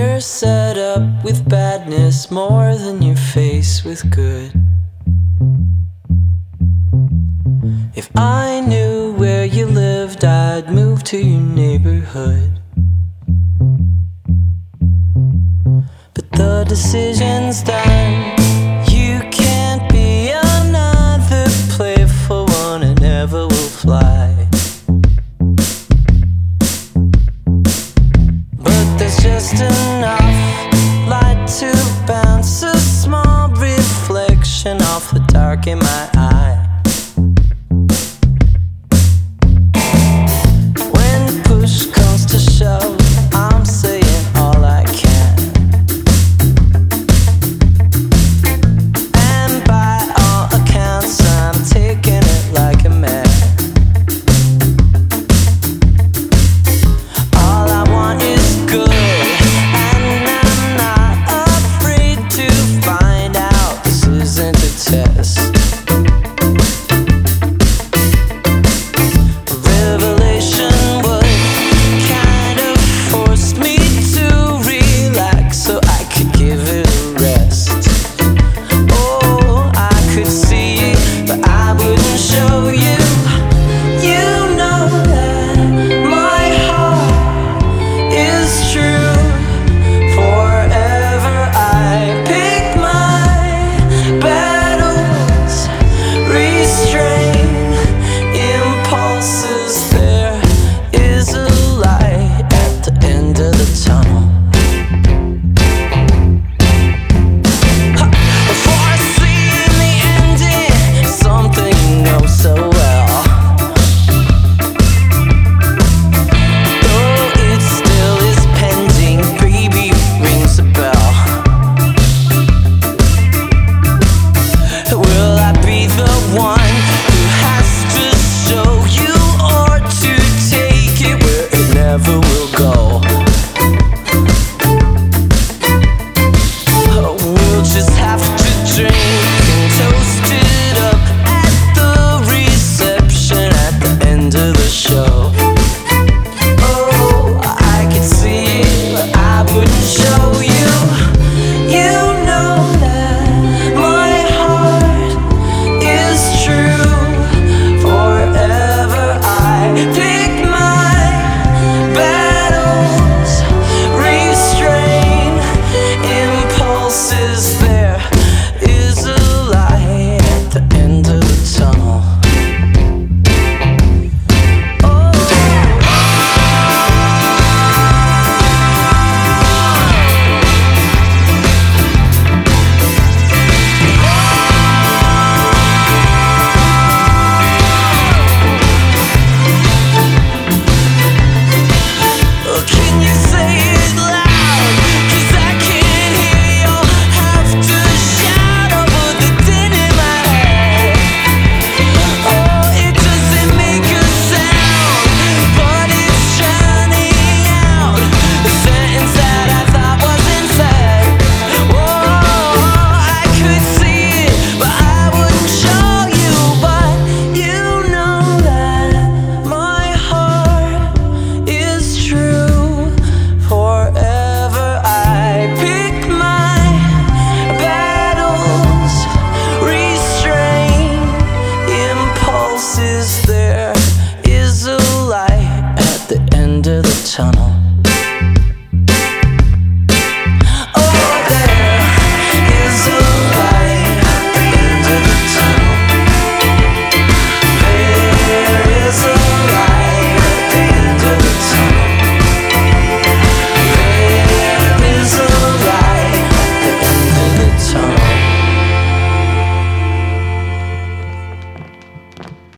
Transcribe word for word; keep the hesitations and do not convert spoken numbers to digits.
You're set up with badness more than your face with good. If I knew where you lived, I'd move to your neighborhood. But the decision's done. You can't be another playful one, and never will fly. But there's just enough light to bounce a small reflection off the dark in my eye. When push comes to shove, I'm saying all I can. And by all accounts, I'm taking it like a man. All I want is good, and I'm not afraid to find out this isn't a test. Revelation would kind of force me to relax so I could give it a rest. Oh, I could see it, but I wouldn't show you. You know that my heart is true. Forever I pick my battles, restrain impulses. There is a light at the end of the tunnel. Foreseeing the ending, something you know so well. Though it still is pending, baby, it rings a bell. Will I be the one who has to show you, or to take it where it never will go? We'll just have to drink and toast it up at the reception at the end of the show. Oh, I could see it, but I wouldn't show you. You know that my heart is true. Forever I pick my battles, restrain impulses. There is a light at the end of the tunnel. Oh, can you say it loud? 'Cause I can't hear you. Have to shout over the din in my head. Oh, it doesn't make a sound, but it's shining out. The sentence that I thought wasn't said. Oh, I could see it, but I wouldn't show you. But you know that my heart is true. Forever I pick my battles, restrain impulses. There is a light at the end of the tunnel.